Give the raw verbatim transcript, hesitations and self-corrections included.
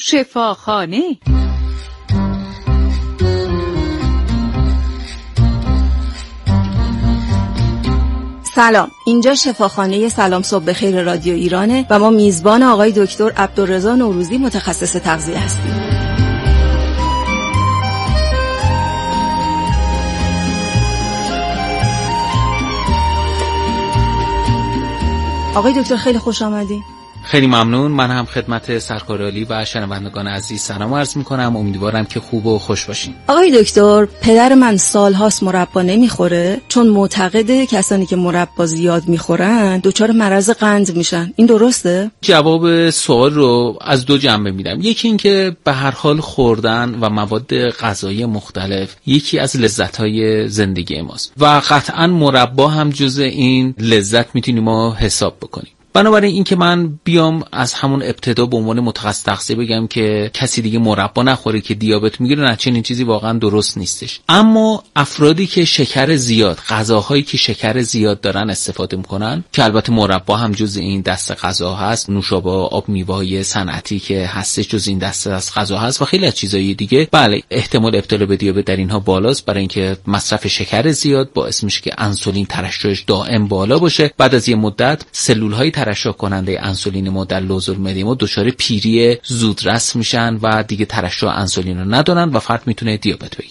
شفاخانه. سلام، اینجا شفاخانه سلام صبح بخیر رادیو ایرانه و ما میزبان آقای دکتر عبدالرضا نوروزی متخصص تغذیه هستیم. آقای دکتر خیلی خوش آمدید. خیلی ممنون. من هم خدمت سرکار عالی و شنوندگان عزیز سلام عرض می‌کنم. امیدوارم که خوب و خوش باشین. آقای دکتر، پدر من سال‌هاست مربا نمیخوره چون معتقده کسانی که مربا زیاد میخورن دچار مرض قند میشن. این درسته؟ جواب سوال رو از دو جنبه میدم. یکی این که به هر حال خوردن و مواد غذایی مختلف یکی از لذت‌های زندگی ماست و قطعاً مربا هم جزء این لذت میتونیم ما حساب بکنیم. بنابراین این که من بیام از همون ابتدا به عنوان متخصص تغذیه بگم که کسی دیگه مربا نخوره که دیابت میگیره، نه، چنین چیزی واقعا درست نیستش. اما افرادی که شکر زیاد، غذاهایی که شکر زیاد دارن استفاده میکنن، که البته مربا هم جز این دسته غذا هست، نوشابه، آب میوه‌های صنعتی که هستش جز این دسته از غذا هست و خیلی از چیزهای دیگه، بله احتمال ابتلا به دیابت در اینها بالاست، برای اینکه مصرف شکر زیاد باعث میشه که انسولین ترشحش دائم بالا باشه. بعد از یه مدت سلول‌های ترشح کننده انسولین ما در لوزالمعده ما دچار پیری زودرس میشن و دیگه ترشح انسولین رو ندارن و فرد میتونه دیابت بگیره.